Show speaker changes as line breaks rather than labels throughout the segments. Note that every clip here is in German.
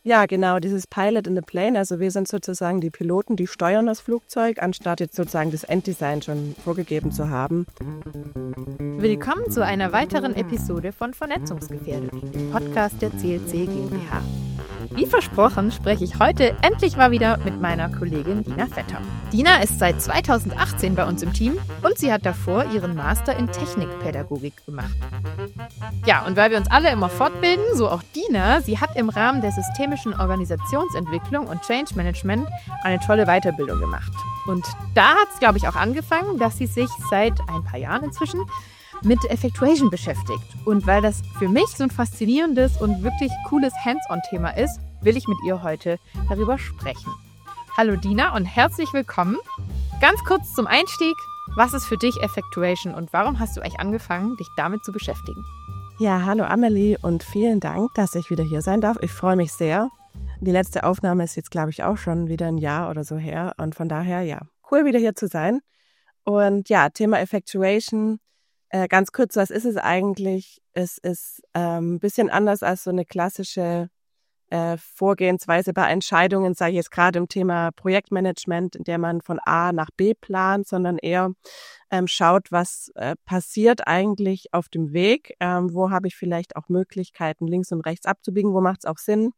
Ja, genau, dieses Pilot in the Plane. Also wir sind sozusagen die Piloten, die steuern das Flugzeug, anstatt jetzt sozusagen das Enddesign schon vorgegeben zu haben.
Willkommen zu einer weiteren Episode von Vernetzungsgefährdet, dem Podcast der CLC GmbH. Wie versprochen spreche ich heute endlich mal wieder mit meiner Kollegin Dina Vetter. Dina ist seit 2018 bei uns im Team und sie hat davor ihren Master in Technikpädagogik gemacht. Ja, und weil wir uns alle immer fortbilden, so auch Dina, sie hat im Rahmen der systemischen Organisationsentwicklung und Change Management eine tolle Weiterbildung gemacht. Und da hat es, glaube ich, auch angefangen, dass sie sich seit ein paar Jahren inzwischen mit Effectuation beschäftigt. Und weil das für mich so ein faszinierendes und wirklich cooles Hands-on-Thema ist, will ich mit ihr heute darüber sprechen. Hallo Dina und herzlich willkommen. Ganz kurz zum Einstieg, was ist für dich Effectuation und warum hast du eigentlich angefangen, dich damit zu beschäftigen?
Ja, hallo Amelie und vielen Dank, dass ich wieder hier sein darf. Ich freue mich sehr. Die letzte Aufnahme ist jetzt, glaube ich, auch schon wieder ein Jahr oder so her. Und von daher, ja, cool wieder hier zu sein. Und ja, Thema Effectuation. Ganz kurz, was ist es eigentlich? Es ist ein bisschen anders als so eine klassische Vorgehensweise bei Entscheidungen, sage ich jetzt gerade im Thema Projektmanagement, in der man von A nach B plant, sondern eher schaut, was passiert eigentlich auf dem Weg, wo habe ich vielleicht auch Möglichkeiten, links und rechts abzubiegen, wo macht es auch Sinn.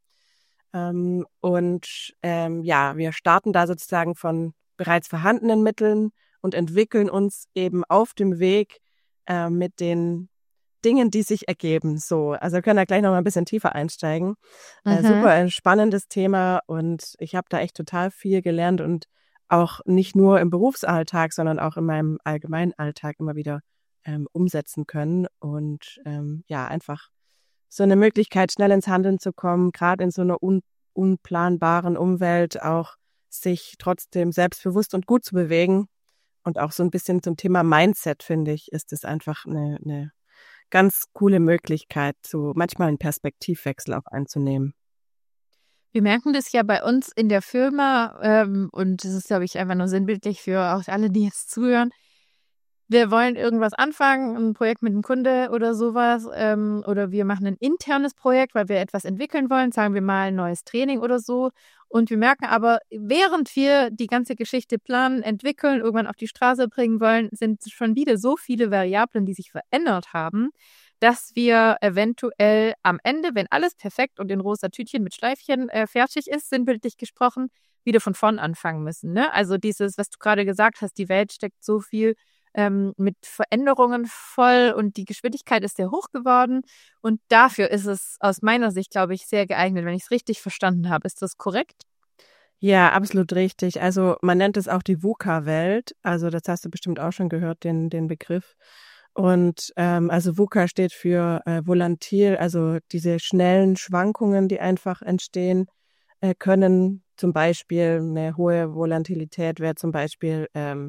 Ja, wir starten da sozusagen von bereits vorhandenen Mitteln und entwickeln uns eben auf dem Weg mit den Dingen, die sich ergeben. So, also wir können da gleich noch mal ein bisschen tiefer einsteigen. Super ein spannendes Thema und ich habe da echt total viel gelernt und auch nicht nur im Berufsalltag, sondern auch in meinem allgemeinen Alltag immer wieder umsetzen können und ja, einfach so eine Möglichkeit, schnell ins Handeln zu kommen, gerade in so einer unplanbaren Umwelt auch sich trotzdem selbstbewusst und gut zu bewegen. Und auch so ein bisschen zum Thema Mindset, finde ich, ist es einfach eine ganz coole Möglichkeit, so manchmal einen Perspektivwechsel auch einzunehmen.
Wir merken das ja bei uns in der Firma und das ist, glaube ich, einfach nur sinnbildlich für auch alle, die jetzt zuhören. Wir wollen irgendwas anfangen, ein Projekt mit einem Kunde oder sowas oder wir machen ein internes Projekt, weil wir etwas entwickeln wollen, sagen wir mal ein neues Training oder so. Und wir merken aber, während wir die ganze Geschichte planen, entwickeln, irgendwann auf die Straße bringen wollen, sind schon wieder so viele Variablen, die sich verändert haben, dass wir eventuell am Ende, wenn alles perfekt und in rosa Tütchen mit Schleifchen fertig ist, sinnbildlich gesprochen, wieder von vorn anfangen müssen. Ne? Also dieses, was du gerade gesagt hast, die Welt steckt so viel mit Veränderungen voll und die Geschwindigkeit ist sehr hoch geworden. Und dafür ist es aus meiner Sicht, glaube ich, sehr geeignet, wenn ich es richtig verstanden habe. Ist das korrekt?
Ja, absolut richtig. Also man nennt es auch die VUCA-Welt. Also das hast du bestimmt auch schon gehört, den Begriff. Und also VUCA steht für volatil, also diese schnellen Schwankungen, die einfach entstehen können. Zum Beispiel eine hohe Volatilität wäre zum Beispiel,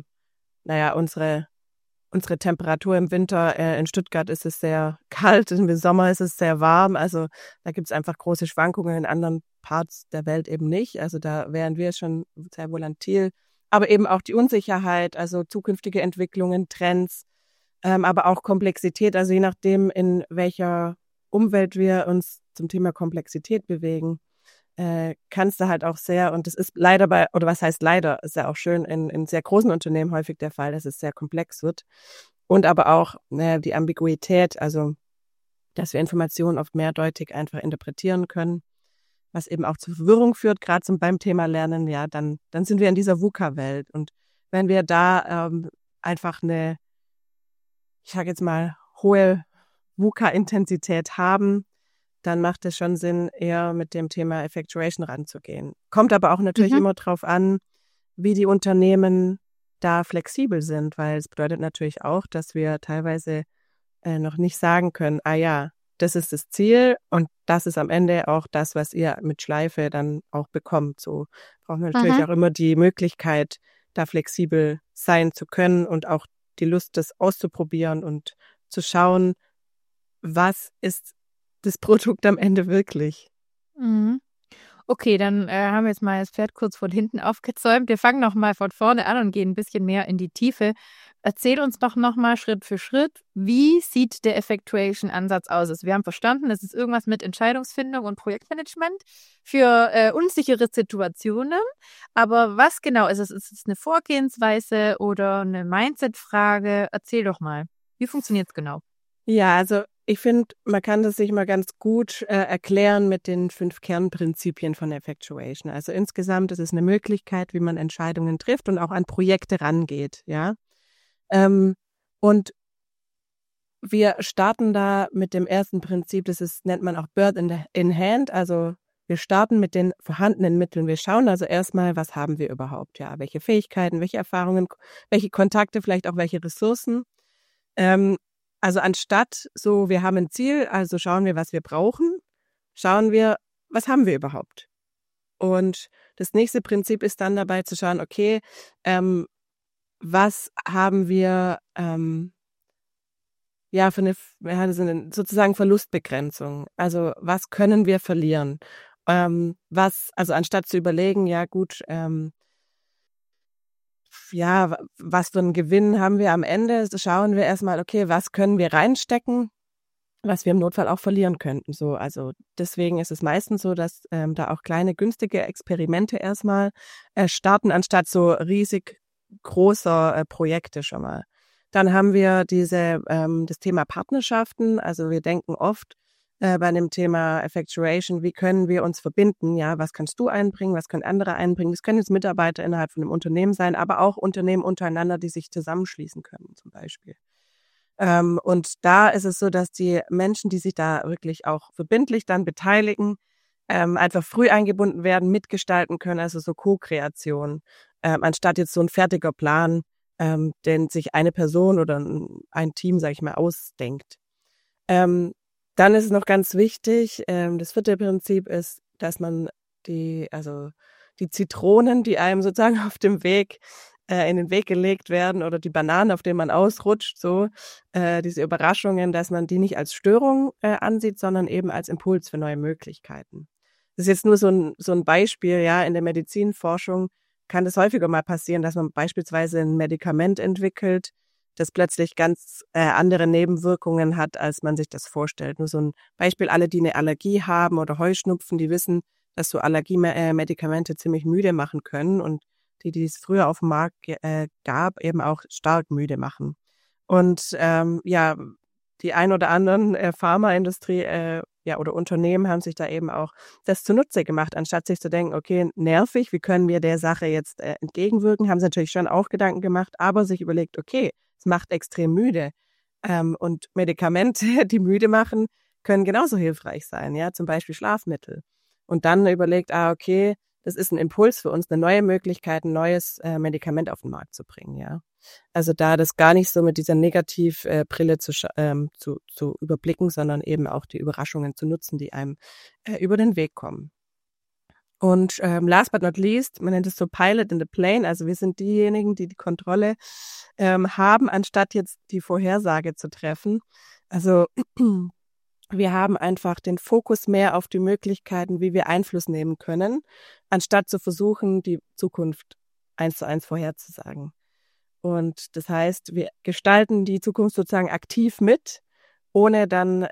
unsere Temperatur im Winter, in Stuttgart ist es sehr kalt, im Sommer ist es sehr warm. Also da gibt es einfach große Schwankungen, in anderen Parts der Welt eben nicht. Also da wären wir schon sehr volatil. Aber eben auch die Unsicherheit, also zukünftige Entwicklungen, Trends, aber auch Komplexität. Also je nachdem, in welcher Umwelt wir uns zum Thema Komplexität bewegen, kannst du halt auch sehr, und das ist leider oder was heißt leider, ist ja auch schön in sehr großen Unternehmen häufig der Fall, dass es sehr komplex wird. Und aber auch die Ambiguität, also dass wir Informationen oft mehrdeutig einfach interpretieren können, was eben auch zu Verwirrung führt, gerade beim Thema Lernen, ja, dann sind wir in dieser VUCA-Welt. Und wenn wir da einfach ich sage jetzt mal, hohe VUCA-Intensität haben, dann macht es schon Sinn, eher mit dem Thema Effectuation ranzugehen. Kommt aber auch natürlich immer drauf an, wie die Unternehmen da flexibel sind, weil es bedeutet natürlich auch, dass wir teilweise noch nicht sagen können, ah ja, das ist das Ziel und das ist am Ende auch das, was ihr mit Schleife dann auch bekommt. So brauchen wir natürlich auch immer die Möglichkeit, da flexibel sein zu können und auch die Lust, das auszuprobieren und zu schauen, was ist das Produkt am Ende wirklich.
Mhm. Okay, dann haben wir jetzt mal das Pferd kurz von hinten aufgezäumt. Wir fangen noch mal von vorne an und gehen ein bisschen mehr in die Tiefe. erzähl uns doch nochmal Schritt für Schritt, wie sieht der Effectuation-Ansatz aus? Also wir haben verstanden, das ist irgendwas mit Entscheidungsfindung und Projektmanagement für unsichere Situationen. Aber was genau ist es? Ist es eine Vorgehensweise oder eine Mindset-Frage? Erzähl doch mal. Wie funktioniert es genau?
Ja, also ich finde, man kann das sich mal ganz gut erklären mit den 5 Kernprinzipien von Effectuation. Also insgesamt ist es eine Möglichkeit, wie man Entscheidungen trifft und auch an Projekte rangeht, ja. Und wir starten da mit dem ersten Prinzip, nennt man auch Bird in Hand, also wir starten mit den vorhandenen Mitteln. Wir schauen also erstmal, was haben wir überhaupt, ja, welche Fähigkeiten, welche Erfahrungen, welche Kontakte, vielleicht auch welche Ressourcen. Also anstatt so, wir haben ein Ziel, also schauen wir, was wir brauchen, schauen wir, was haben wir überhaupt. Und das nächste Prinzip ist dann dabei zu schauen, okay, was haben wir sozusagen Verlustbegrenzung. Also was können wir verlieren? Also anstatt zu überlegen, ja gut, was für einen Gewinn haben wir am Ende, schauen wir erstmal, okay, was können wir reinstecken, was wir im Notfall auch verlieren könnten. So, also deswegen ist es meistens so, dass da auch kleine, günstige Experimente erstmal starten, anstatt so riesig großer Projekte schon mal. Dann haben wir das Thema Partnerschaften. Also wir denken oft bei dem Thema Effectuation, wie können wir uns verbinden? Ja, was kannst du einbringen? Was können andere einbringen? Das können jetzt Mitarbeiter innerhalb von einem Unternehmen sein, aber auch Unternehmen untereinander, die sich zusammenschließen können, zum Beispiel. Und da ist es so, dass die Menschen, die sich da wirklich auch verbindlich dann beteiligen, einfach früh eingebunden werden, mitgestalten können, also so Co-Kreation, anstatt jetzt so ein fertiger Plan, den sich eine Person oder ein Team, sage ich mal, ausdenkt. Dann ist es noch ganz wichtig, das 4. Prinzip ist, dass man die Zitronen, die einem sozusagen auf dem Weg in den Weg gelegt werden oder die Bananen, auf denen man ausrutscht, so diese Überraschungen, dass man die nicht als Störung ansieht, sondern eben als Impuls für neue Möglichkeiten. Das ist jetzt nur so ein Beispiel, ja, in der Medizinforschung kann es häufiger mal passieren, dass man beispielsweise ein Medikament entwickelt, das plötzlich ganz andere Nebenwirkungen hat, als man sich das vorstellt. Nur so ein Beispiel, alle, die eine Allergie haben oder Heuschnupfen, die wissen, dass so Allergiemedikamente ziemlich müde machen können und die es früher auf dem Markt gab, eben auch stark müde machen. Und die ein oder anderen Pharmaindustrie oder Unternehmen haben sich da eben auch das zunutze gemacht, anstatt sich zu denken, okay, nervig, wie können wir der Sache jetzt entgegenwirken, haben sie natürlich schon auch Gedanken gemacht, aber sich überlegt, okay, es macht extrem müde. Und Medikamente, die müde machen, können genauso hilfreich sein, ja, zum Beispiel Schlafmittel. Und dann überlegt, okay, das ist ein Impuls für uns, eine neue Möglichkeit, ein neues Medikament auf den Markt zu bringen, ja. Also da das gar nicht so mit dieser Negativbrille zu überblicken, sondern eben auch die Überraschungen zu nutzen, die einem über den Weg kommen. Und last but not least, man nennt es so Pilot in the Plane, also wir sind diejenigen, die die Kontrolle haben, anstatt jetzt die Vorhersage zu treffen. Also wir haben einfach den Fokus mehr auf die Möglichkeiten, wie wir Einfluss nehmen können, anstatt zu versuchen, die Zukunft 1:1 vorherzusagen. Und das heißt, wir gestalten die Zukunft sozusagen aktiv mit, ohne dann,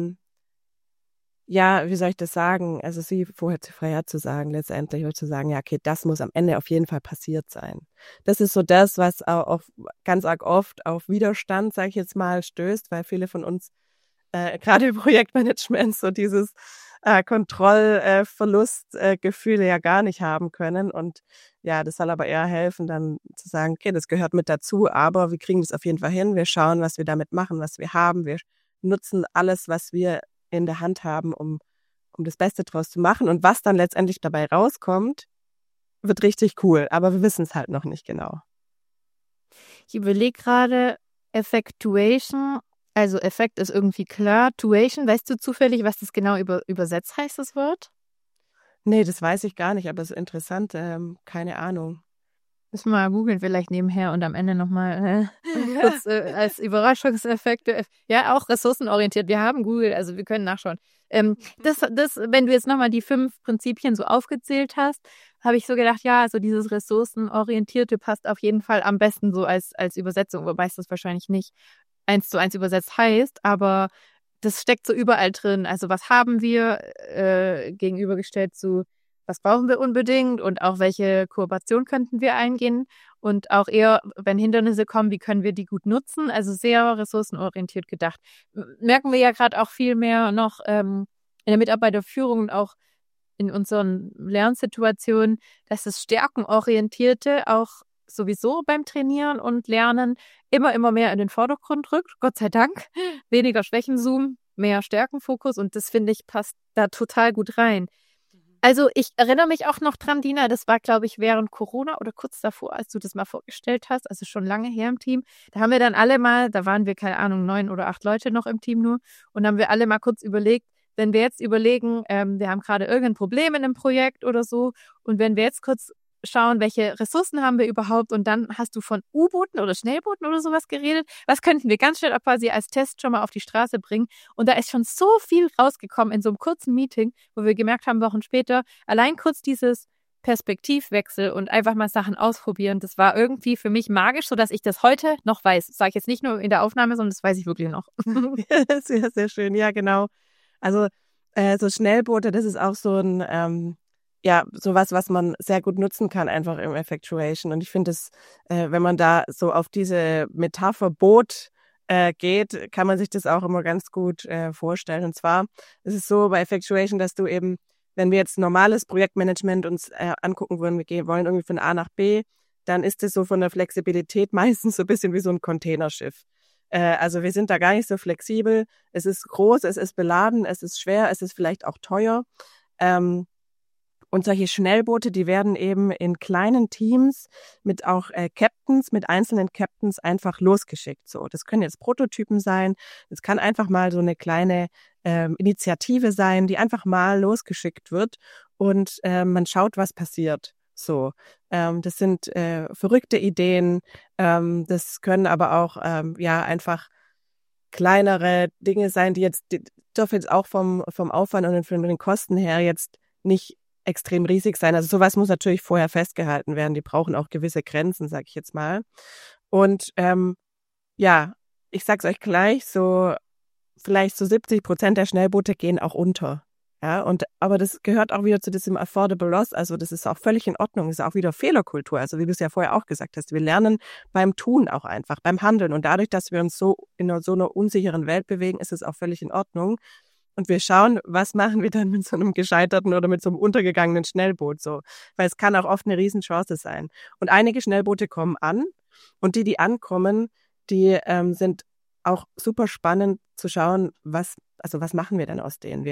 wie soll ich das sagen, also sie vorherzusagen, letztendlich oder zu sagen, ja, okay, das muss am Ende auf jeden Fall passiert sein. Das ist so das, was auch ganz arg oft auf Widerstand, sage ich jetzt mal, stößt, weil viele von uns gerade im Projektmanagement so dieses Kontrollverlustgefühle ja gar nicht haben können. Und ja, das soll aber eher helfen, dann zu sagen, okay, das gehört mit dazu, aber wir kriegen das auf jeden Fall hin. Wir schauen, was wir damit machen, was wir haben. Wir nutzen alles, was wir in der Hand haben, um das Beste draus zu machen. Und was dann letztendlich dabei rauskommt, wird richtig cool. Aber wir wissen es halt noch nicht genau.
Ich überlege gerade, Effectuation, also Effekt ist irgendwie klar. Tuation, weißt du zufällig, was das genau übersetzt heißt, das Wort?
Nee, das weiß ich gar nicht, aber es ist interessant. Keine Ahnung.
Müssen wir mal googeln, vielleicht nebenher und am Ende nochmal kurz als Überraschungseffekte. Ja, auch ressourcenorientiert. Wir haben Google, also wir können nachschauen. Wenn du jetzt nochmal die 5 Prinzipien so aufgezählt hast, habe ich so gedacht, ja, also dieses Ressourcenorientierte passt auf jeden Fall am besten so als Übersetzung, wobei es das wahrscheinlich nicht 1:1 übersetzt heißt, aber das steckt so überall drin. Also was haben wir gegenübergestellt zu, was brauchen wir unbedingt und auch welche Kooperation könnten wir eingehen und auch eher, wenn Hindernisse kommen, wie können wir die gut nutzen? Also sehr ressourcenorientiert gedacht. Merken wir ja gerade auch viel mehr noch in der Mitarbeiterführung und auch in unseren Lernsituationen, dass das Stärkenorientierte auch sowieso beim Trainieren und Lernen immer mehr in den Vordergrund rückt. Gott sei Dank. Weniger Schwächenzoom, mehr Stärkenfokus und das, finde ich, passt da total gut rein. Also ich erinnere mich auch noch dran, Dina, das war, glaube ich, während Corona oder kurz davor, als du das mal vorgestellt hast, also schon lange her im Team. Da haben wir dann alle mal, da waren wir, keine Ahnung, 9 oder 8 Leute noch im Team nur und haben wir alle mal kurz überlegt, wenn wir jetzt überlegen, wir haben gerade irgendein Problem in einem Projekt oder so und wenn wir jetzt kurz schauen, welche Ressourcen haben wir überhaupt und dann hast du von U-Booten oder Schnellbooten oder sowas geredet. Was könnten wir ganz schnell auch quasi als Test schon mal auf die Straße bringen? Und da ist schon so viel rausgekommen in so einem kurzen Meeting, wo wir gemerkt haben, Wochen später, allein kurz dieses Perspektivwechsel und einfach mal Sachen ausprobieren, das war irgendwie für mich magisch, sodass ich das heute noch weiß. Das sage ich jetzt nicht nur in der Aufnahme, sondern das weiß ich wirklich noch.
Sehr, sehr schön. Ja, genau. Also so Schnellboote, das ist auch so ein sowas, was man sehr gut nutzen kann, einfach im Effectuation. Und ich finde es, wenn man da so auf diese Metapher Boot geht, kann man sich das auch immer ganz gut vorstellen. Und zwar ist es so bei Effectuation, dass du eben, wenn wir jetzt normales Projektmanagement uns angucken würden, wir wollen irgendwie von A nach B, dann ist es so von der Flexibilität meistens so ein bisschen wie so ein Containerschiff. Also wir sind da gar nicht so flexibel. Es ist groß, es ist beladen, es ist schwer, es ist vielleicht auch teuer. Und solche Schnellboote, die werden eben in kleinen Teams mit auch Captains, mit einzelnen Captains einfach losgeschickt. So, das können jetzt Prototypen sein. Das kann einfach mal so eine kleine Initiative sein, die einfach mal losgeschickt wird und man schaut, was passiert. So, das sind verrückte Ideen. Das können aber auch einfach kleinere Dinge sein, die dürfen jetzt auch vom Aufwand und von den Kosten her jetzt nicht extrem riesig sein. Also sowas muss natürlich vorher festgehalten werden. Die brauchen auch gewisse Grenzen, sag ich jetzt mal. Und ich sag's euch gleich, so vielleicht so 70% der Schnellboote gehen auch unter. Ja, aber das gehört auch wieder zu diesem Affordable Loss. Also das ist auch völlig in Ordnung. Das ist auch wieder Fehlerkultur. Also wie du es ja vorher auch gesagt hast, wir lernen beim Tun auch einfach, beim Handeln. Und dadurch, dass wir uns so in so einer unsicheren Welt bewegen, ist es auch völlig in Ordnung. Und wir schauen, was machen wir dann mit so einem gescheiterten oder mit so einem untergegangenen Schnellboot so. Weil es kann auch oft eine Riesenchance sein. Und einige Schnellboote kommen an und die ankommen, die sind auch super spannend zu schauen, was machen wir denn aus denen?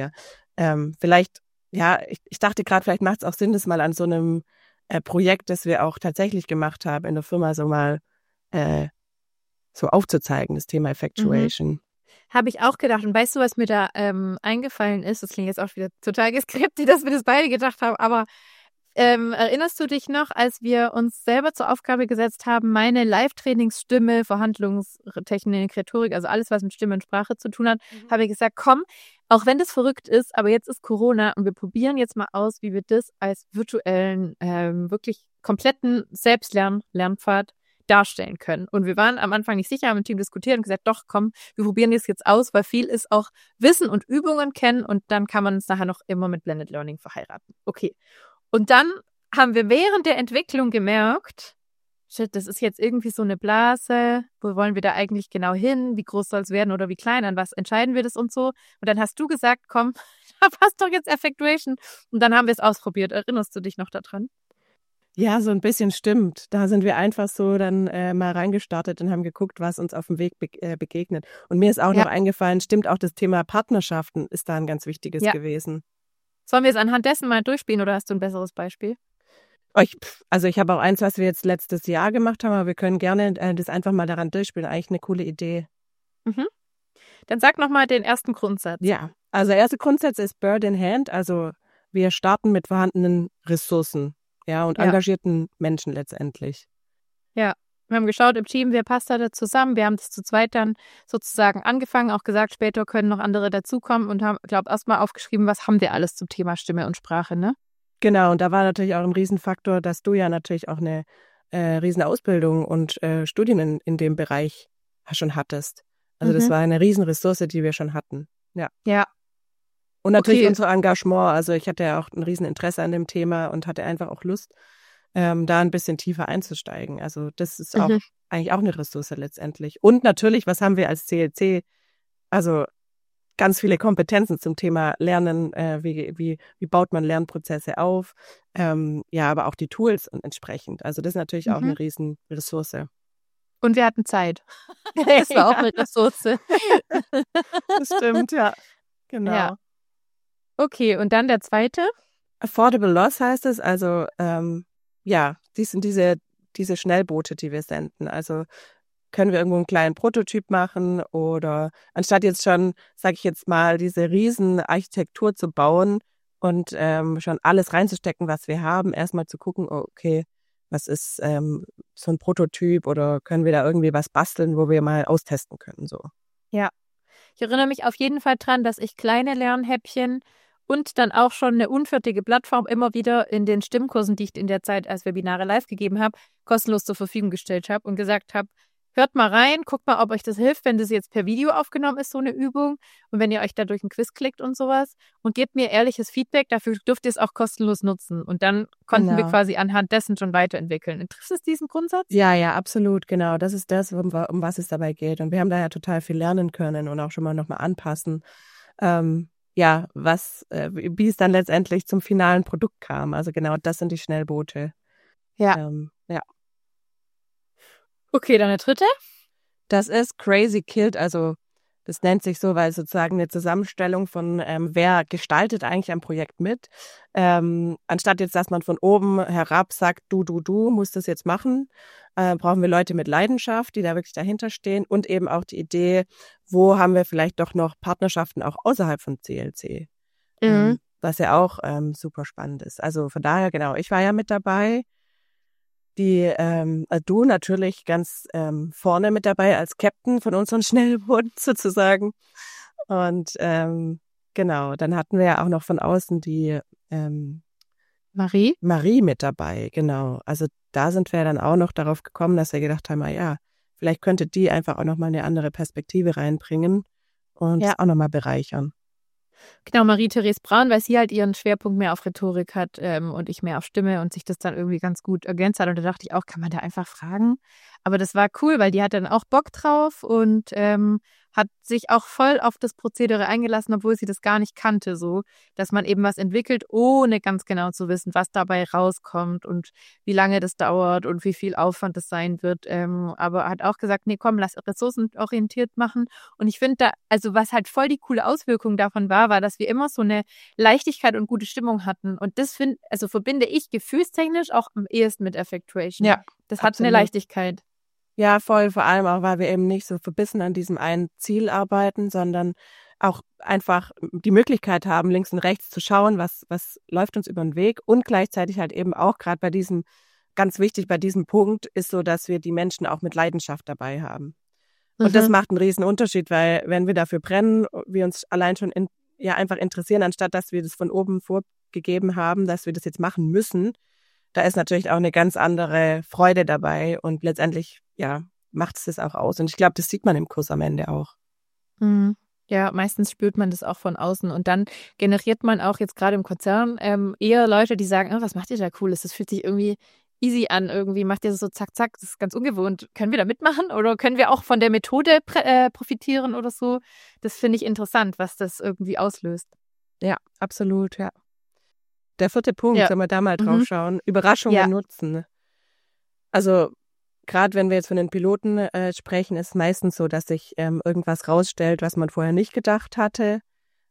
Ich dachte gerade, vielleicht macht es auch Sinn, das mal an so einem Projekt, das wir auch tatsächlich gemacht haben in der Firma, so mal so aufzuzeigen, das Thema Effectuation.
Habe ich auch gedacht. Und weißt du, was mir da eingefallen ist? Das klingt jetzt auch wieder total geskriptet, dass wir das beide gedacht haben. Aber erinnerst du dich noch, als wir uns selber zur Aufgabe gesetzt haben, meine Live-Trainingsstimme, Verhandlungstechnik, Rhetorik, also alles, was mit Stimme und Sprache zu tun hat, habe ich gesagt, komm, auch wenn das verrückt ist, aber jetzt ist Corona und wir probieren jetzt mal aus, wie wir das als virtuellen, wirklich kompletten Selbstlernpfad darstellen können. Und wir waren am Anfang nicht sicher, haben im Team diskutiert und gesagt, doch, komm, wir probieren das jetzt aus, weil viel ist auch Wissen und Übungen kennen und dann kann man es nachher noch immer mit Blended Learning verheiraten. Okay. Und dann haben wir während der Entwicklung gemerkt, shit, das ist jetzt irgendwie so eine Blase, wo wollen wir da eigentlich genau hin, wie groß soll es werden oder wie klein, an was entscheiden wir das und so. Und dann hast du gesagt, komm, da passt doch jetzt Effectuation. Und dann haben wir es ausprobiert. Erinnerst du dich noch daran?
Ja, so ein bisschen stimmt. Da sind wir einfach so dann mal reingestartet und haben geguckt, was uns auf dem Weg begegnet. Und mir ist auch noch eingefallen, stimmt auch das Thema Partnerschaften ist da ein ganz wichtiges gewesen.
Sollen wir es anhand dessen mal durchspielen oder hast du ein besseres Beispiel?
Ich habe auch eins, was wir jetzt letztes Jahr gemacht haben, aber wir können gerne das einfach mal daran durchspielen. Eigentlich eine coole Idee.
Mhm. Dann sag nochmal den ersten Grundsatz.
Ja, also der erste Grundsatz ist Bird in Hand. Also wir starten mit vorhandenen Ressourcen, und engagierten Menschen letztendlich.
Ja, Wir haben geschaut im Team, wer passt da zusammen. Wir haben das zu zweit dann sozusagen angefangen, auch gesagt, später können noch andere dazukommen und haben, glaube ich, erstmal aufgeschrieben, was haben wir alles zum Thema Stimme und Sprache, ne?
Genau, und da war natürlich auch ein Riesenfaktor, dass du ja natürlich auch eine riesen Ausbildung und Studien in dem Bereich schon hattest. Also das war eine riesen Ressource, die wir schon hatten. Ja.
Ja.
Und natürlich
Okay.
unser Engagement. Also ich hatte ja auch ein riesen Interesse an dem Thema und hatte einfach auch Lust, da ein bisschen tiefer einzusteigen. Also das ist auch eigentlich auch eine Ressource letztendlich. Und natürlich, was haben wir als CLC? Also ganz viele Kompetenzen zum Thema Lernen, wie baut man Lernprozesse auf, ja, aber auch die Tools entsprechend. Also das ist natürlich auch eine riesen Ressource.
Und wir hatten Zeit. Das war auch eine Ressource.
Das stimmt, ja. Genau.
Ja. Okay, und dann der zweite?
Affordable Loss heißt es, also ja, dies sind diese Schnellboote, die wir senden. Also können wir irgendwo einen kleinen Prototyp machen oder anstatt jetzt schon, sage ich jetzt mal, diese riesen Architektur zu bauen und schon alles reinzustecken, was wir haben, erstmal zu gucken, okay, was ist so ein Prototyp oder können wir da irgendwie was basteln, wo wir mal austesten können, so.
Ja, ich erinnere mich auf jeden Fall dran, dass ich kleine Lernhäppchen und dann auch schon eine unfertige Plattform immer wieder in den Stimmkursen, die ich in der Zeit als Webinare live gegeben habe, kostenlos zur Verfügung gestellt habe und gesagt habe, hört mal rein, guckt mal, ob euch das hilft, wenn das jetzt per Video aufgenommen ist, so eine Übung. Und wenn ihr euch da durch einen Quiz klickt und sowas. Und gebt mir ehrliches Feedback, dafür dürft ihr es auch kostenlos nutzen. Und dann konnten wir quasi anhand dessen schon weiterentwickeln. Trifft es diesen Grundsatz?
Ja, absolut, genau. Das ist das, um was es dabei geht. Und wir haben da ja total viel lernen können und auch schon mal nochmal anpassen. Ja, wie es dann letztendlich zum finalen Produkt kam. Also genau, das sind die Schnellboote.
Ja.
Ja.
Okay, dann der dritte.
Das ist Crazy Killed, also das nennt sich so, weil sozusagen eine Zusammenstellung von, wer gestaltet eigentlich ein Projekt mit. Anstatt jetzt, dass man von oben herab sagt, du musst das jetzt machen, brauchen wir Leute mit Leidenschaft, die da wirklich dahinter stehen und eben auch die Idee, wo haben wir vielleicht doch noch Partnerschaften auch außerhalb von CLC, was ja auch super spannend ist. Also von daher, genau, ich war ja mit dabei. Du natürlich ganz vorne mit dabei als Captain von unseren Schnellbooten sozusagen. Und genau, dann hatten wir ja auch noch von außen die
Marie
mit dabei, genau. Also da sind wir dann auch noch darauf gekommen, dass wir gedacht haben, ja, vielleicht könnte die einfach auch nochmal eine andere Perspektive reinbringen und auch nochmal bereichern.
Genau, Marie-Therese Braun, weil sie halt ihren Schwerpunkt mehr auf Rhetorik hat und ich mehr auf Stimme und sich das dann irgendwie ganz gut ergänzt hat. Und da dachte ich auch, kann man da einfach fragen? Aber das war cool, weil die hat dann auch Bock drauf und hat sich auch voll auf das Prozedere eingelassen, obwohl sie das gar nicht kannte, so, dass man eben was entwickelt, ohne ganz genau zu wissen, was dabei rauskommt und wie lange das dauert und wie viel Aufwand das sein wird. Aber hat auch gesagt, nee, komm, lass ressourcenorientiert machen. Und ich finde da, also was halt voll die coole Auswirkung davon war, dass wir immer so eine Leichtigkeit und gute Stimmung hatten. Und das verbinde ich gefühlstechnisch auch am ehesten mit Effectuation.
Ja,
das hat eine Leichtigkeit.
Ja, voll, vor allem auch, weil wir eben nicht so verbissen an diesem einen Ziel arbeiten, sondern auch einfach die Möglichkeit haben, links und rechts zu schauen, was läuft uns über den Weg und gleichzeitig halt eben auch gerade bei diesem, ganz wichtig bei diesem Punkt ist so, dass wir die Menschen auch mit Leidenschaft dabei haben. Und das macht einen riesen Unterschied, weil wenn wir dafür brennen, wir uns allein schon einfach interessieren, anstatt dass wir das von oben vorgegeben haben, dass wir das jetzt machen müssen, da ist natürlich auch eine ganz andere Freude dabei und letztendlich, ja, macht es das auch aus. Und ich glaube, das sieht man im Kurs am Ende auch.
Ja, meistens spürt man das auch von außen und dann generiert man auch jetzt gerade im Konzern eher Leute, die sagen, was macht ihr da Cooles? Das fühlt sich irgendwie easy an, irgendwie macht ihr das so zack, zack, das ist ganz ungewohnt. Können wir da mitmachen oder können wir auch von der Methode profitieren oder so? Das finde ich interessant, was das irgendwie auslöst.
Ja, absolut, ja. Der vierte Punkt, wenn wir da mal drauf schauen, Überraschungen nutzen. Also gerade wenn wir jetzt von den Piloten sprechen, ist es meistens so, dass sich irgendwas rausstellt, was man vorher nicht gedacht hatte.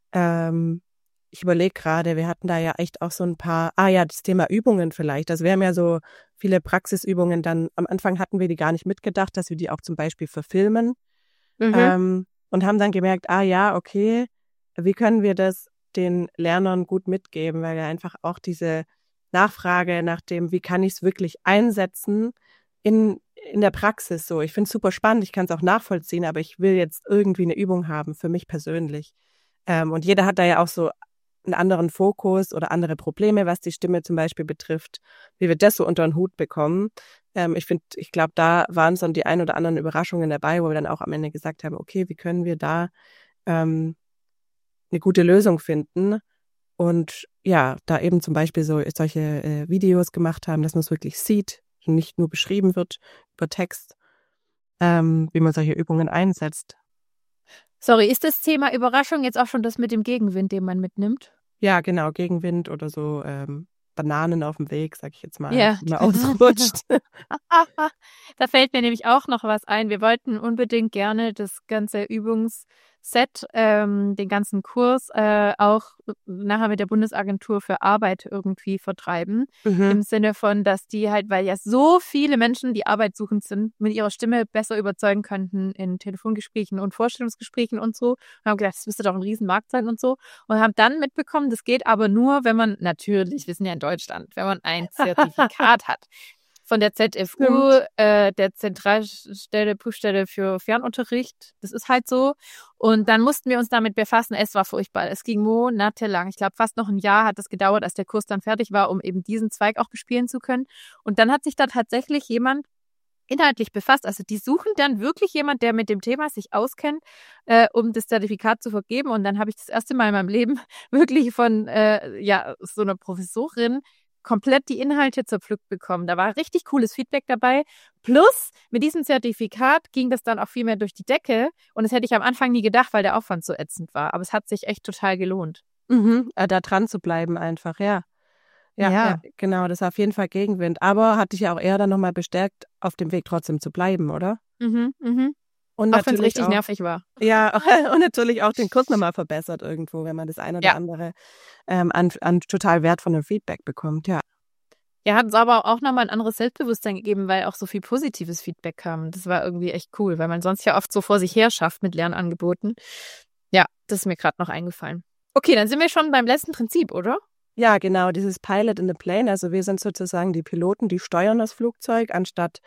Ich überlege gerade, wir hatten da ja echt auch so ein paar, das Thema Übungen vielleicht. Also wir haben ja so viele Praxisübungen dann, am Anfang hatten wir die gar nicht mitgedacht, dass wir die auch zum Beispiel verfilmen. Und haben dann gemerkt, okay, wie können wir das den Lernern gut mitgeben, weil ja einfach auch diese Nachfrage nach dem, wie kann ich es wirklich einsetzen in in der Praxis so. Ich finde es super spannend, ich kann es auch nachvollziehen, aber ich will jetzt irgendwie eine Übung haben für mich persönlich. Und jeder hat da ja auch so einen anderen Fokus oder andere Probleme, was die Stimme zum Beispiel betrifft, wie wir das so unter den Hut bekommen. Ich glaube, da waren so die ein oder anderen Überraschungen dabei, wo wir dann auch am Ende gesagt haben, okay, wie können wir da eine gute Lösung finden? Und ja, da eben zum Beispiel solche Videos gemacht haben, dass man es wirklich sieht und nicht nur beschrieben wird über Text, wie man solche Übungen einsetzt.
Sorry, ist das Thema Überraschung jetzt auch schon das mit dem Gegenwind, den man mitnimmt?
Ja, genau, Gegenwind oder so Bananen auf dem Weg, sag ich jetzt mal,
Ja.
die mal ausrutscht.
Da fällt mir nämlich auch noch was ein. Wir wollten unbedingt gerne das ganze Übungsset, den ganzen Kurs auch nachher mit der Bundesagentur für Arbeit irgendwie vertreiben. Im Sinne von, dass die halt, weil ja so viele Menschen, die arbeitssuchend sind, mit ihrer Stimme besser überzeugen könnten in Telefongesprächen und Vorstellungsgesprächen und so. Und haben gedacht, das müsste doch ein Riesenmarkt sein und so. Und haben dann mitbekommen, das geht aber nur, wenn man, natürlich, wir sind ja in Deutschland, wenn man ein Zertifikat hat. Von der ZFU, der Zentralstelle, Prüfstelle für Fernunterricht. Das ist halt so. Und dann mussten wir uns damit befassen. Es war furchtbar. Es ging monatelang. Ich glaube, fast noch ein Jahr hat es gedauert, als der Kurs dann fertig war, um eben diesen Zweig auch bespielen zu können. Und dann hat sich da tatsächlich jemand inhaltlich befasst. Also die suchen dann wirklich jemand, der mit dem Thema sich auskennt, um das Zertifikat zu vergeben. Und dann habe ich das erste Mal in meinem Leben wirklich von so einer Professorin komplett die Inhalte zerpflückt bekommen. Da war richtig cooles Feedback dabei. Plus, mit diesem Zertifikat ging das dann auch viel mehr durch die Decke. Und das hätte ich am Anfang nie gedacht, weil der Aufwand so ätzend war. Aber es hat sich echt total gelohnt.
Da dran zu bleiben einfach, ja. Ja, genau, das ist auf jeden Fall Gegenwind. Aber hat dich ja auch eher dann nochmal bestärkt, auf dem Weg trotzdem zu bleiben, oder? Und
auch wenn es richtig nervig war.
Ja, und natürlich auch den Kurs nochmal verbessert irgendwo, wenn man das eine oder andere an total wertvollem Feedback bekommt, ja.
Ja, hat uns aber auch nochmal ein anderes Selbstbewusstsein gegeben, weil auch so viel positives Feedback kam. Das war irgendwie echt cool, weil man sonst ja oft so vor sich her schafft mit Lernangeboten. Ja, das ist mir gerade noch eingefallen. Okay, dann sind wir schon beim letzten Prinzip, oder?
Ja, genau, dieses Pilot in the Plane. Also wir sind sozusagen die Piloten, die steuern das Flugzeug, anstatt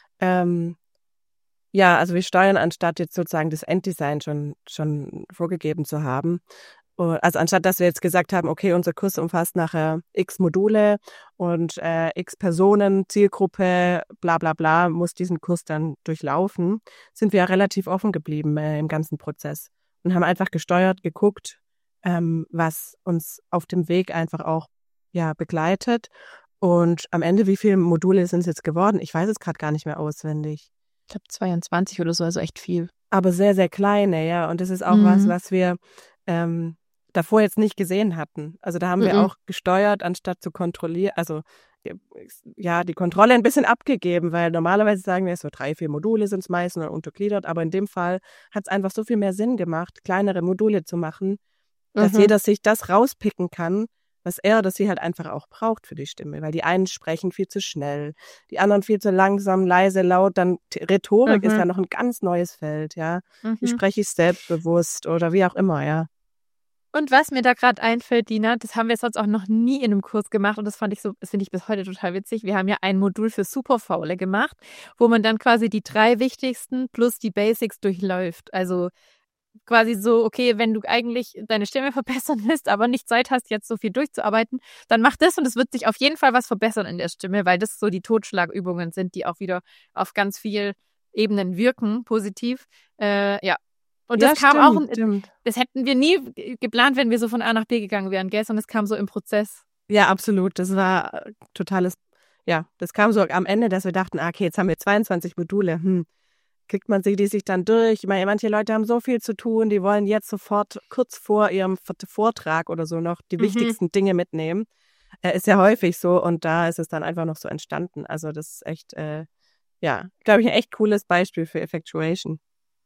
also wir steuern, anstatt jetzt sozusagen das Enddesign schon vorgegeben zu haben. Also anstatt, dass wir jetzt gesagt haben, okay, unser Kurs umfasst nachher x Module und x Personen, Zielgruppe, bla bla bla, muss diesen Kurs dann durchlaufen, sind wir ja relativ offen geblieben im ganzen Prozess und haben einfach gesteuert, geguckt, was uns auf dem Weg einfach auch begleitet. Und am Ende, wie viele Module sind es jetzt geworden? Ich weiß es gerade gar nicht mehr auswendig.
Ich glaube 22 oder so, also echt viel.
Aber sehr, sehr kleine, ja. Und das ist auch was wir davor jetzt nicht gesehen hatten. Also da haben wir auch gesteuert, anstatt zu kontrollieren. Also die Kontrolle ein bisschen abgegeben, weil normalerweise sagen wir, so 3, 4 Module sind es meistens oder untergliedert. Aber in dem Fall hat es einfach so viel mehr Sinn gemacht, kleinere Module zu machen, dass jeder sich das rauspicken kann, was er oder sie halt einfach auch braucht für die Stimme. Weil die einen sprechen viel zu schnell, die anderen viel zu langsam, leise, laut. Dann Rhetorik ist ja noch ein ganz neues Feld, ja. Wie spreche ich selbstbewusst oder wie auch immer, ja.
Und was mir da gerade einfällt, Dina, das haben wir sonst auch noch nie in einem Kurs gemacht und das finde ich bis heute total witzig. Wir haben ja ein Modul für Superfaule gemacht, wo man dann quasi die 3 wichtigsten plus die Basics durchläuft. Also quasi so, okay, wenn du eigentlich deine Stimme verbessern willst, aber nicht Zeit hast, jetzt so viel durchzuarbeiten, dann mach das und es wird sich auf jeden Fall was verbessern in der Stimme, weil das so die Totschlagübungen sind, die auch wieder auf ganz vielen Ebenen wirken, positiv. Und das kam
stimmt.
Das hätten wir nie geplant, wenn wir so von A nach B gegangen wären, gell? Sondern es kam so im Prozess.
Ja, absolut. Das war das kam so am Ende, dass wir dachten, okay, jetzt haben wir 22 Module, kriegt man die sich dann durch? Ich meine, manche Leute haben so viel zu tun, die wollen jetzt sofort kurz vor ihrem Vortrag oder so noch die wichtigsten Dinge mitnehmen. Ist ja häufig so und da ist es dann einfach noch so entstanden. Also das ist echt, glaube ich, ein echt cooles Beispiel für Effectuation.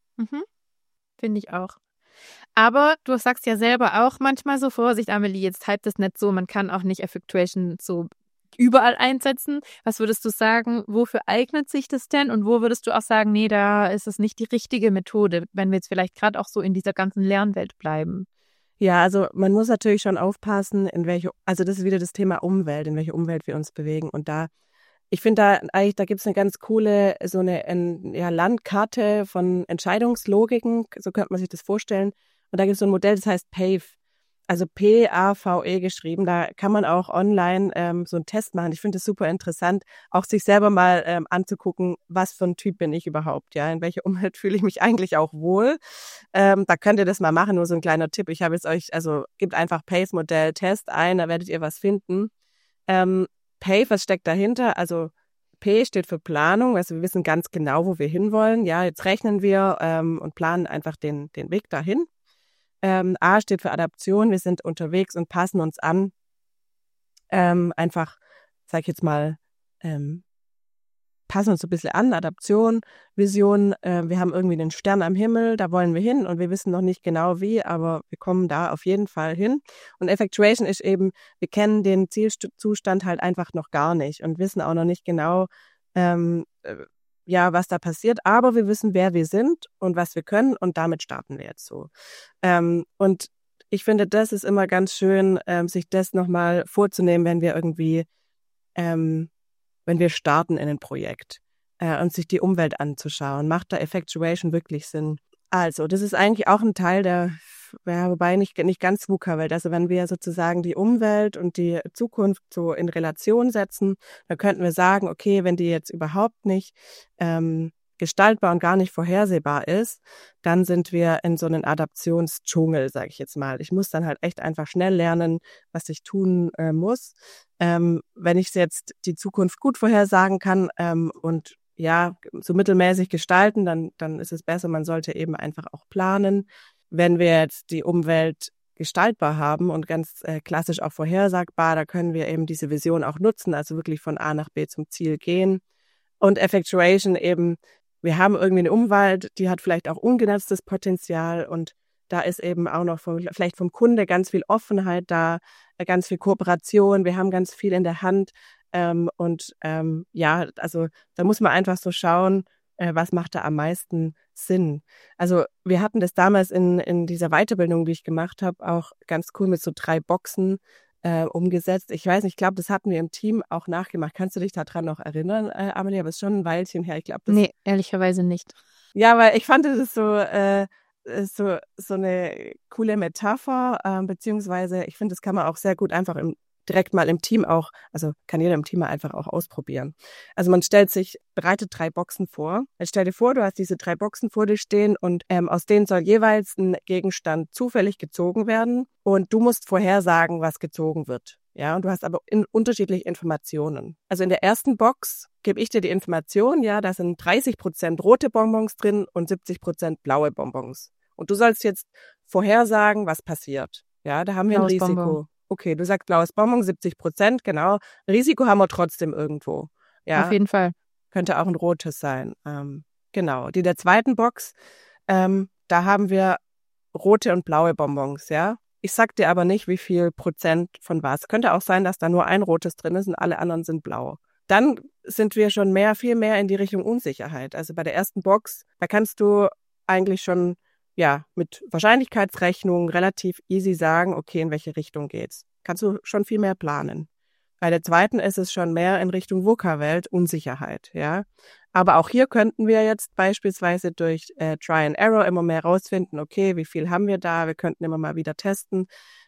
Finde ich auch. Aber du sagst ja selber auch manchmal so, Vorsicht, Amelie, jetzt hype das nicht so, man kann auch nicht Effectuation so überall einsetzen. Was würdest du sagen, wofür eignet sich das denn und wo würdest du auch sagen, nee, da ist es nicht die richtige Methode, wenn wir jetzt vielleicht gerade auch so in dieser ganzen Lernwelt bleiben?
Ja, also man muss natürlich schon aufpassen, also das ist wieder das Thema Umwelt, in welche Umwelt wir uns bewegen und da ich finde da gibt's eine ganz coole, so eine Landkarte von Entscheidungslogiken, so könnte man sich das vorstellen. Und da gibt's so ein Modell, das heißt PAVE, also PAVE geschrieben. Da kann man auch online so einen Test machen. Ich finde das super interessant, auch sich selber mal anzugucken, was für ein Typ bin ich überhaupt, ja, in welcher Umwelt fühle ich mich eigentlich auch wohl. Da könnt ihr das mal machen, nur so ein kleiner Tipp. Ich habe jetzt gebt einfach PAVE-Modell Test ein, da werdet ihr was finden. PAVE, was steckt dahinter? Also P steht für Planung, also wir wissen ganz genau, wo wir hinwollen. Ja, jetzt rechnen wir und planen einfach den Weg dahin. A steht für Adaption, wir sind unterwegs und passen uns an. Einfach, sag ich jetzt mal, passen uns so ein bisschen an, Adaption, Vision. Wir haben irgendwie einen Stern am Himmel, da wollen wir hin und wir wissen noch nicht genau wie, aber wir kommen da auf jeden Fall hin. Und Effectuation ist eben, wir kennen den Zielzustand halt einfach noch gar nicht und wissen auch noch nicht genau, was da passiert, aber wir wissen, wer wir sind und was wir können und damit starten wir jetzt so. Und ich finde, das ist immer ganz schön, sich das nochmal vorzunehmen, wenn wir irgendwie, wenn wir starten in ein Projekt und sich die Umwelt anzuschauen. Macht da Effectuation wirklich Sinn? Also, das ist eigentlich auch ein Teil wobei nicht ganz VUCA-Welt. Also wenn wir sozusagen die Umwelt und die Zukunft so in Relation setzen, dann könnten wir sagen, okay, wenn die jetzt überhaupt nicht gestaltbar und gar nicht vorhersehbar ist, dann sind wir in so einem Adaptionsdschungel, sage ich jetzt mal. Ich muss dann halt echt einfach schnell lernen, was ich tun muss. Wenn ich jetzt die Zukunft gut vorhersagen kann und ja, so mittelmäßig gestalten, dann ist es besser, man sollte eben einfach auch planen. Wenn wir jetzt die Umwelt gestaltbar haben und ganz klassisch auch vorhersagbar, da können wir eben diese Vision auch nutzen, also wirklich von A nach B zum Ziel gehen. Und Effectuation eben, wir haben irgendwie eine Umwelt, die hat vielleicht auch ungenutztes Potenzial und da ist eben auch noch vielleicht vom Kunde ganz viel Offenheit da, ganz viel Kooperation, wir haben ganz viel in der Hand also da muss man einfach so schauen, was macht da am meisten Sinn. Also wir hatten das damals in dieser Weiterbildung, die ich gemacht habe, auch ganz cool mit so 3 Boxen umgesetzt. Ich weiß nicht, ich glaube, das hatten wir im Team auch nachgemacht. Kannst du dich daran noch erinnern, Amelie? Aber es ist schon ein Weilchen her. Ich glaube,
Nee, ehrlicherweise nicht.
Ja, weil ich fand, das ist so eine coole Metapher, beziehungsweise ich finde, das kann man auch sehr gut einfach direkt mal im Team auch, also kann jeder im Team mal einfach auch ausprobieren. Also man bereitet 3 Boxen vor. Jetzt stell dir vor, du hast diese 3 Boxen vor dir stehen und aus denen soll jeweils ein Gegenstand zufällig gezogen werden und du musst vorhersagen, was gezogen wird. Ja, und du hast aber unterschiedliche Informationen. Also in der ersten Box gebe ich dir die Information, ja, da sind 30% rote Bonbons drin und 70% blaue Bonbons. Und du sollst jetzt vorhersagen, was passiert. Ja, da haben wir
Blaues
ein Risiko.
Bonbon.
Okay, du sagst blaues Bonbon, 70%, genau. Risiko haben wir trotzdem irgendwo. Ja,
Auf jeden Fall.
könnte auch ein rotes sein. Genau. Die der zweiten Box, da haben wir rote und blaue Bonbons, ja. Ich sag dir aber nicht, wie viel Prozent von was. Könnte auch sein, dass da nur ein rotes drin ist und alle anderen sind blau. Dann sind wir schon viel mehr in die Richtung Unsicherheit. Also bei der ersten Box, da kannst du eigentlich schon mit Wahrscheinlichkeitsrechnung relativ easy sagen, okay, in welche Richtung geht's. Kannst du schon viel mehr planen. Bei der zweiten ist es schon mehr in Richtung VUCA-Welt, Unsicherheit, ja. Aber auch hier könnten wir jetzt beispielsweise durch Try and Error immer mehr rausfinden, okay, wie viel haben wir da? Wir könnten immer mal wieder testen.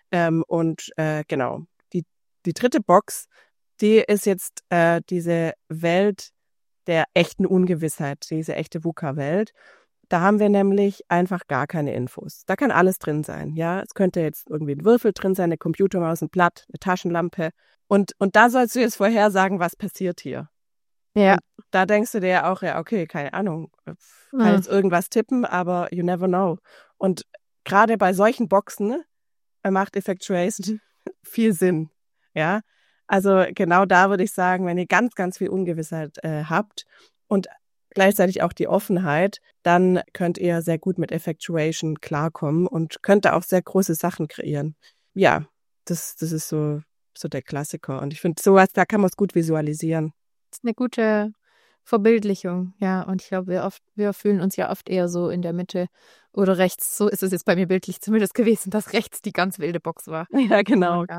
Genau. Die dritte Box, die ist jetzt diese Welt der echten Ungewissheit, diese echte VUCA-Welt. Da haben wir nämlich einfach gar keine Infos. Da kann alles drin sein, ja. Es könnte jetzt irgendwie ein Würfel drin sein, eine Computermaus, ein Blatt, eine Taschenlampe. Und da sollst du jetzt vorhersagen, was passiert hier.
Ja.
Und da denkst du dir ja auch, ja, okay, keine Ahnung, kann jetzt irgendwas tippen, aber you never know. Und gerade bei solchen Boxen macht Effectuation viel Sinn, ja. Also genau da würde ich sagen, wenn ihr ganz, ganz viel Ungewissheit habt und gleichzeitig auch die Offenheit, dann könnt ihr sehr gut mit Effectuation klarkommen und könnt da auch sehr große Sachen kreieren. Ja, das ist so der Klassiker. Und ich finde, sowas, da kann man es gut visualisieren.
Das ist eine gute Verbildlichung, ja. Und ich glaube, wir fühlen uns ja oft eher so in der Mitte oder rechts. So ist es jetzt bei mir bildlich zumindest gewesen, dass rechts die ganz wilde Box war.
Ja, genau.
Gar nicht.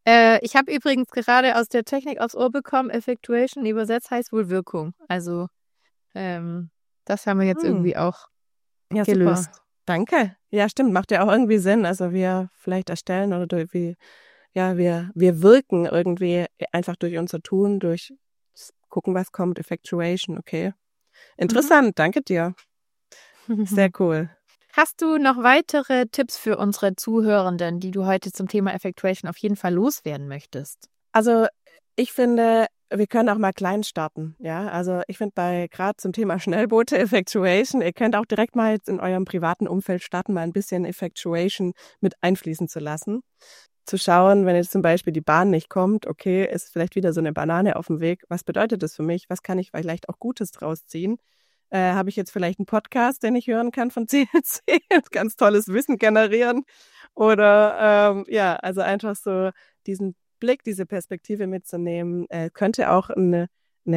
Ich habe übrigens gerade aus der Technik aufs Ohr bekommen, Effectuation übersetzt heißt wohl Wirkung. Also das haben wir jetzt irgendwie auch gelöst.
Super. Danke. Ja, stimmt, macht ja auch irgendwie Sinn. Also wir vielleicht erstellen oder wir wirken irgendwie einfach durch unser Tun, durch gucken, was kommt, Effectuation, okay. Interessant, danke dir. Sehr cool.
Hast du noch weitere Tipps für unsere Zuhörenden, die du heute zum Thema Effectuation auf jeden Fall loswerden möchtest?
Also ich finde, wir können auch mal klein starten, ja. Also ich finde gerade zum Thema Schnellboote, Effectuation, ihr könnt auch direkt mal jetzt in eurem privaten Umfeld starten, mal ein bisschen Effectuation mit einfließen zu lassen. Zu schauen, wenn jetzt zum Beispiel die Bahn nicht kommt, okay, ist vielleicht wieder so eine Banane auf dem Weg. Was bedeutet das für mich? Was kann ich vielleicht auch Gutes draus ziehen? Habe ich jetzt vielleicht einen Podcast, den ich hören kann von CLC, ganz tolles Wissen generieren? Oder also einfach so diesen Blick, diese Perspektive mitzunehmen, könnte auch eine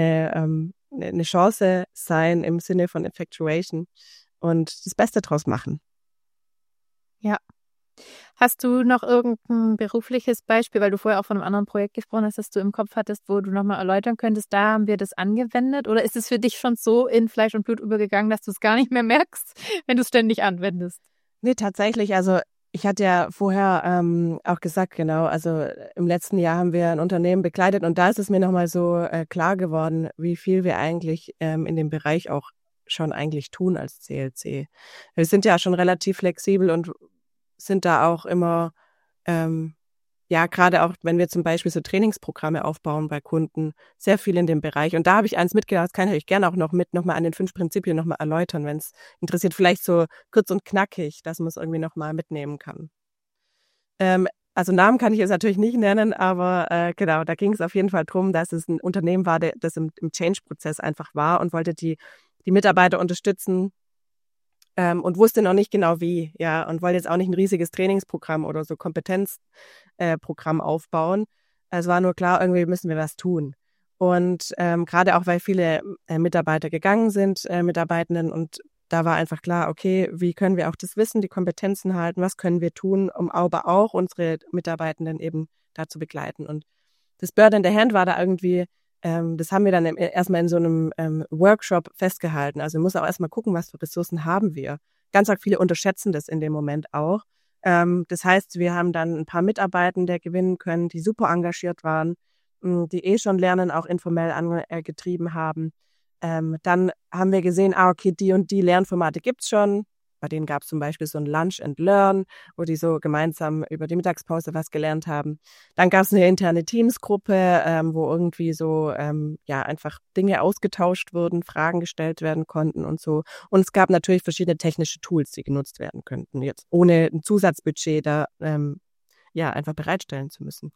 Chance sein im Sinne von Effectuation und das Beste draus machen.
Ja. Hast du noch irgendein berufliches Beispiel, weil du vorher auch von einem anderen Projekt gesprochen hast, das du im Kopf hattest, wo du nochmal erläutern könntest, da haben wir das angewendet? Oder ist es für dich schon so in Fleisch und Blut übergegangen, dass du es gar nicht mehr merkst, wenn du es ständig anwendest?
Nee, tatsächlich, also ich hatte ja vorher auch gesagt, genau, also im letzten Jahr haben wir ein Unternehmen begleitet und da ist es mir nochmal so klar geworden, wie viel wir eigentlich in dem Bereich auch schon eigentlich tun als CLC. Wir sind ja schon relativ flexibel und sind da auch immer, gerade auch, wenn wir zum Beispiel so Trainingsprogramme aufbauen bei Kunden, sehr viel in dem Bereich. Und da habe ich eins mitgedacht, das kann ich euch gerne auch nochmal an den 5 Prinzipien nochmal erläutern, wenn es interessiert. Vielleicht so kurz und knackig, dass man es irgendwie nochmal mitnehmen kann. Also Namen kann ich jetzt natürlich nicht nennen, aber genau, da ging es auf jeden Fall drum, dass es ein Unternehmen war, das im Change-Prozess einfach war und wollte die Mitarbeiter unterstützen, und wusste noch nicht genau wie, ja, und wollte jetzt auch nicht ein riesiges Trainingsprogramm oder so Kompetenzprogramm aufbauen. Es war nur klar, irgendwie müssen wir was tun. Und gerade auch, weil viele Mitarbeiter gegangen sind, Mitarbeitenden, und da war einfach klar, okay, wie können wir auch das Wissen, die Kompetenzen halten, was können wir tun, um aber auch unsere Mitarbeitenden eben da zu begleiten. Und das Bird in the Hand war da irgendwie, das haben wir dann erstmal in so einem Workshop festgehalten. Also wir müssen auch erstmal gucken, was für Ressourcen haben wir. Ganz arg viele unterschätzen das in dem Moment auch. Das heißt, wir haben dann ein paar Mitarbeitende gewinnen können, die super engagiert waren, die schon Lernen auch informell angetrieben haben. Dann haben wir gesehen, okay, die und die Lernformate gibt's schon. Bei denen gab es zum Beispiel so ein Lunch and Learn, wo die so gemeinsam über die Mittagspause was gelernt haben. Dann gab es eine interne Teamsgruppe, wo irgendwie so einfach Dinge ausgetauscht wurden, Fragen gestellt werden konnten und so. Und es gab natürlich verschiedene technische Tools, die genutzt werden könnten, jetzt ohne ein Zusatzbudget da einfach bereitstellen zu müssen.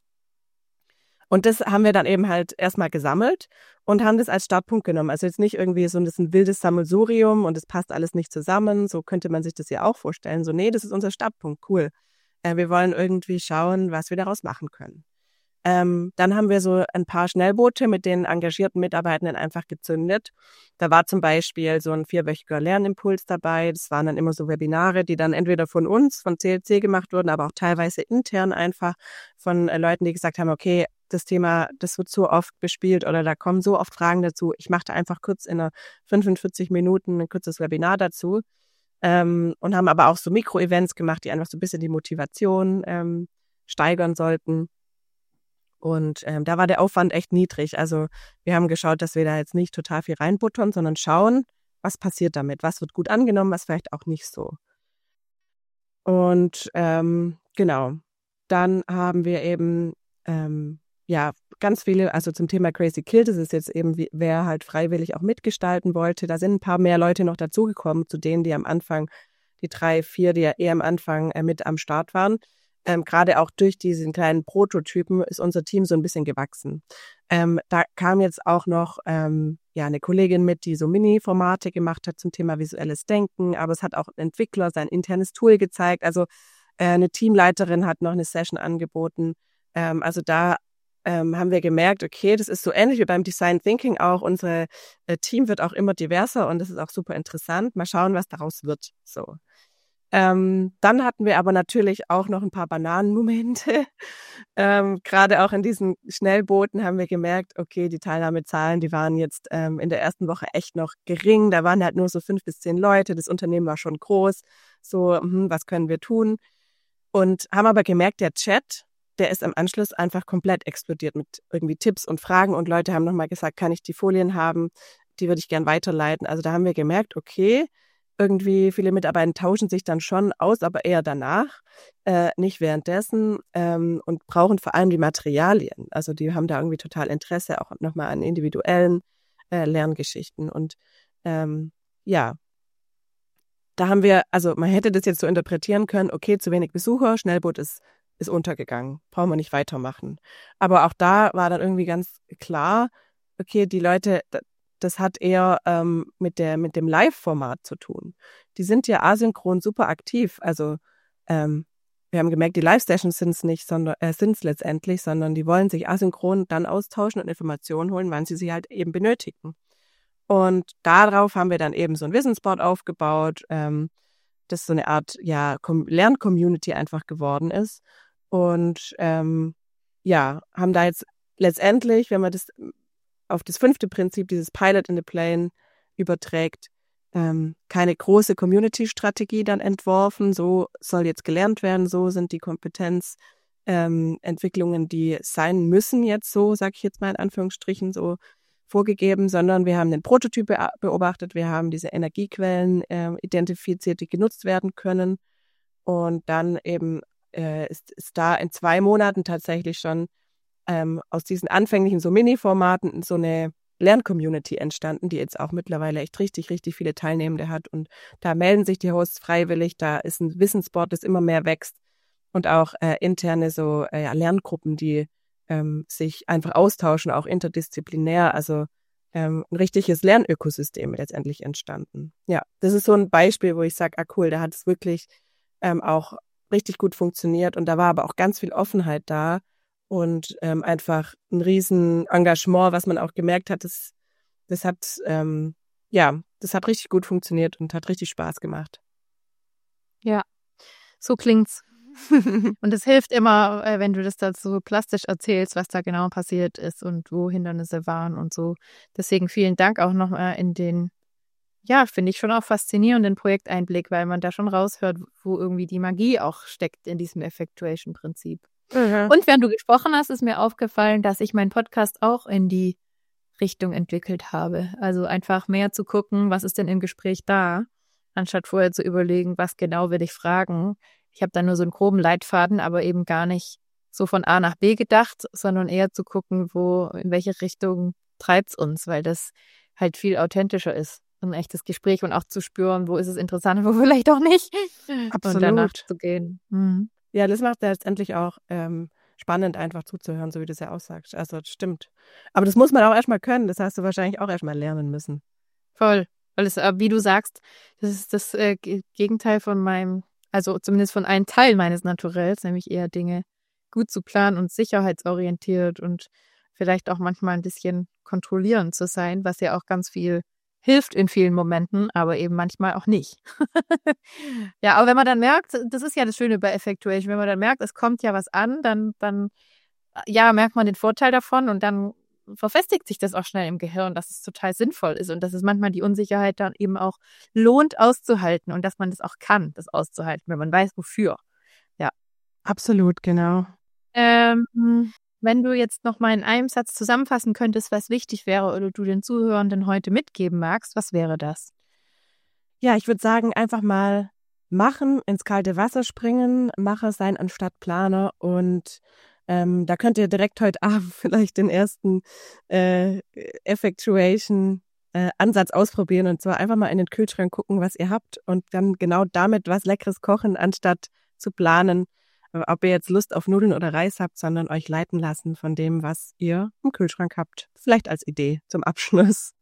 Und das haben wir dann eben halt erstmal gesammelt und haben das als Startpunkt genommen. Also jetzt nicht irgendwie so das ist ein wildes Sammelsurium und es passt alles nicht zusammen. So könnte man sich das ja auch vorstellen. So, nee, das ist unser Startpunkt, cool. Wir wollen irgendwie schauen, was wir daraus machen können. Dann haben wir so ein paar Schnellboote mit den engagierten Mitarbeitenden einfach gezündet. Da war zum Beispiel so ein 4-wöchiger Lernimpuls dabei. Das waren dann immer so Webinare, die dann entweder von uns, von CLC gemacht wurden, aber auch teilweise intern einfach von Leuten, die gesagt haben, okay, das Thema, das wird so oft bespielt oder da kommen so oft Fragen dazu. Ich mache da einfach kurz in 45 Minuten ein kurzes Webinar dazu. Und haben aber auch so Mikro-Events gemacht, die einfach so ein bisschen die Motivation steigern sollten. Und da war der Aufwand echt niedrig. Also wir haben geschaut, dass wir da jetzt nicht total viel reinbuttern, sondern schauen, was passiert damit, was wird gut angenommen, was vielleicht auch nicht so. Und genau, dann haben wir eben ganz viele, also zum Thema Crazy Kill, das ist jetzt eben, wer halt freiwillig auch mitgestalten wollte. Da sind ein paar mehr Leute noch dazugekommen, zu denen, die am Anfang, die 3, 4, die ja eher am Anfang mit am Start waren. Gerade auch durch diesen kleinen Prototypen ist unser Team so ein bisschen gewachsen. Da kam jetzt auch noch eine Kollegin mit, die so Mini-Formate gemacht hat zum Thema visuelles Denken, aber es hat auch ein Entwickler sein internes Tool gezeigt. Also eine Teamleiterin hat noch eine Session angeboten. Also da haben wir gemerkt, okay, das ist so ähnlich wie beim Design Thinking auch. Unser Team wird auch immer diverser und das ist auch super interessant. Mal schauen, was daraus wird. So. Dann hatten wir aber natürlich auch noch ein paar Bananenmomente. Gerade auch in diesen Schnellbooten haben wir gemerkt, okay, die Teilnahmezahlen, die waren jetzt in der ersten Woche echt noch gering. Da waren halt nur so 5 bis 10 Leute. Das Unternehmen war schon groß. So, was können wir tun? Und haben aber gemerkt, der Chat, der ist am Anschluss einfach komplett explodiert mit irgendwie Tipps und Fragen. Und Leute haben nochmal gesagt, kann ich die Folien haben? Die würde ich gern weiterleiten. Also da haben wir gemerkt, okay, irgendwie viele Mitarbeiter tauschen sich dann schon aus, aber eher danach, nicht währenddessen und brauchen vor allem die Materialien. Also die haben da irgendwie total Interesse auch nochmal an individuellen Lerngeschichten. Und ja, da haben wir, also man hätte das jetzt so interpretieren können, okay, zu wenig Besucher, Schnellboot ist untergegangen, brauchen wir nicht weitermachen. Aber auch da war dann irgendwie ganz klar, okay, die Leute, das hat eher mit dem Live-Format zu tun. Die sind ja asynchron super aktiv. Also wir haben gemerkt, die Live-Sessions sind es letztendlich, sondern die wollen sich asynchron dann austauschen und Informationen holen, wann sie halt eben benötigen. Und darauf haben wir dann eben so ein Wissensboard aufgebaut, das so eine Art Lern-Community einfach geworden ist. Und haben da jetzt letztendlich, wenn man das auf das 5. Prinzip, dieses Pilot in the Plane, überträgt, keine große Community-Strategie dann entworfen. So soll jetzt gelernt werden, so sind die Kompetenzentwicklungen, die sein müssen jetzt so, sage ich jetzt mal in Anführungsstrichen, so vorgegeben, sondern wir haben den Prototyp beobachtet, wir haben diese Energiequellen identifiziert, die genutzt werden können. Und dann eben ist da in 2 Monaten tatsächlich schon aus diesen anfänglichen so Mini-Formaten so eine Lern-Community entstanden, die jetzt auch mittlerweile echt richtig, richtig viele Teilnehmende hat. Und da melden sich die Hosts freiwillig, da ist ein Wissensboard, das immer mehr wächst und auch interne so Lerngruppen, die sich einfach austauschen, auch interdisziplinär, also ein richtiges Lernökosystem letztendlich entstanden. Ja, das ist so ein Beispiel, wo ich sage, cool, da hat es wirklich auch richtig gut funktioniert und da war aber auch ganz viel Offenheit da und einfach ein riesen Engagement, was man auch gemerkt hat, das hat richtig gut funktioniert und hat richtig Spaß gemacht.
Ja, so klingt's. Und es hilft immer, wenn du das da so plastisch erzählst, was da genau passiert ist und wo Hindernisse waren und so. Deswegen vielen Dank auch nochmal in den, finde ich schon auch faszinierenden Projekteinblick, weil man da schon raushört, wo irgendwie die Magie auch steckt in diesem Effectuation-Prinzip. Mhm. Und während du gesprochen hast, ist mir aufgefallen, dass ich meinen Podcast auch in die Richtung entwickelt habe. Also einfach mehr zu gucken, was ist denn im Gespräch da, anstatt vorher zu überlegen, was genau will ich fragen. Ich habe da nur so einen groben Leitfaden, aber eben gar nicht so von A nach B gedacht, sondern eher zu gucken, in welche Richtung treibt's uns, weil das halt viel authentischer ist. Ein echtes Gespräch und auch zu spüren, wo ist es interessant, wo vielleicht auch nicht.
Absolut.
Und danach zu gehen. Mhm.
Ja, das macht ja letztendlich auch spannend, einfach zuzuhören, so wie du es ja aussagst. Also das stimmt. Aber das muss man auch erstmal können. Das hast du wahrscheinlich auch erstmal lernen müssen.
Voll. Weil es, wie du sagst, das ist das Gegenteil von meinem, also zumindest von einem Teil meines Naturells, nämlich eher Dinge gut zu planen und sicherheitsorientiert und vielleicht auch manchmal ein bisschen kontrollierend zu sein, was ja auch ganz viel hilft in vielen Momenten, aber eben manchmal auch nicht. Ja, aber wenn man dann merkt, das ist ja das Schöne bei Effectuation, wenn man dann merkt, es kommt ja was an, dann merkt man den Vorteil davon und dann verfestigt sich das auch schnell im Gehirn, dass es total sinnvoll ist und dass es manchmal die Unsicherheit dann eben auch lohnt auszuhalten und dass man das auch kann, das auszuhalten, wenn man weiß, wofür. Ja.
Absolut, genau.
Wenn du jetzt noch mal in einem Satz zusammenfassen könntest, was wichtig wäre oder du den Zuhörenden heute mitgeben magst, was wäre das?
Ja, ich würde sagen, einfach mal machen, ins kalte Wasser springen, Macher sein anstatt Planer und da könnt ihr direkt heute Abend vielleicht den ersten Effectuation-Ansatz ausprobieren und zwar einfach mal in den Kühlschrank gucken, was ihr habt und dann genau damit was Leckeres kochen, anstatt zu planen, ob ihr jetzt Lust auf Nudeln oder Reis habt, sondern euch leiten lassen von dem, was ihr im Kühlschrank habt. Vielleicht als Idee zum Abschluss.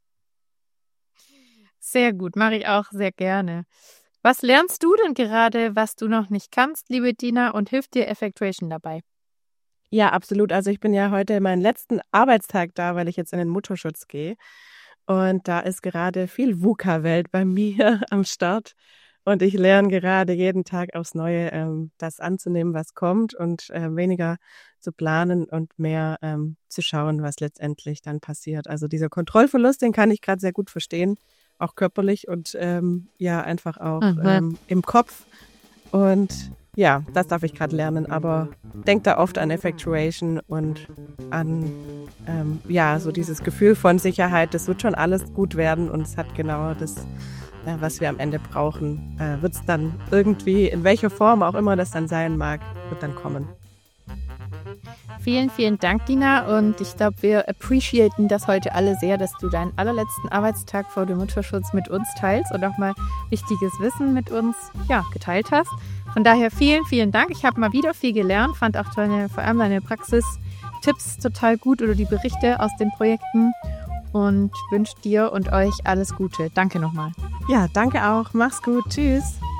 Sehr gut, mache ich auch sehr gerne. Was lernst du denn gerade, was du noch nicht kannst, liebe Dina, und hilft dir Effectuation dabei?
Ja, absolut. Also ich bin ja heute meinen letzten Arbeitstag da, weil ich jetzt in den Mutterschutz gehe. Und da ist gerade viel VUCA-Welt bei mir am Start. Und ich lerne gerade jeden Tag aufs Neue, das anzunehmen, was kommt und weniger zu planen und mehr zu schauen, was letztendlich dann passiert. Also dieser Kontrollverlust, den kann ich gerade sehr gut verstehen, auch körperlich und einfach auch im Kopf. Und ja, das darf ich gerade lernen, aber denk da oft an Effectuation und an so dieses Gefühl von Sicherheit, das wird schon alles gut werden und es hat genau das, was wir am Ende brauchen, wird es dann irgendwie, in welcher Form auch immer das dann sein mag, wird dann kommen.
Vielen, vielen Dank, Dina. Und ich glaube, wir appreciaten das heute alle sehr, dass du deinen allerletzten Arbeitstag vor dem Mutterschutz mit uns teilst und auch mal wichtiges Wissen mit uns geteilt hast. Von daher vielen, vielen Dank. Ich habe mal wieder viel gelernt, fand auch vor allem deine Praxistipps total gut oder die Berichte aus den Projekten und wünsche dir und euch alles Gute. Danke nochmal.
Ja, danke auch. Mach's gut. Tschüss.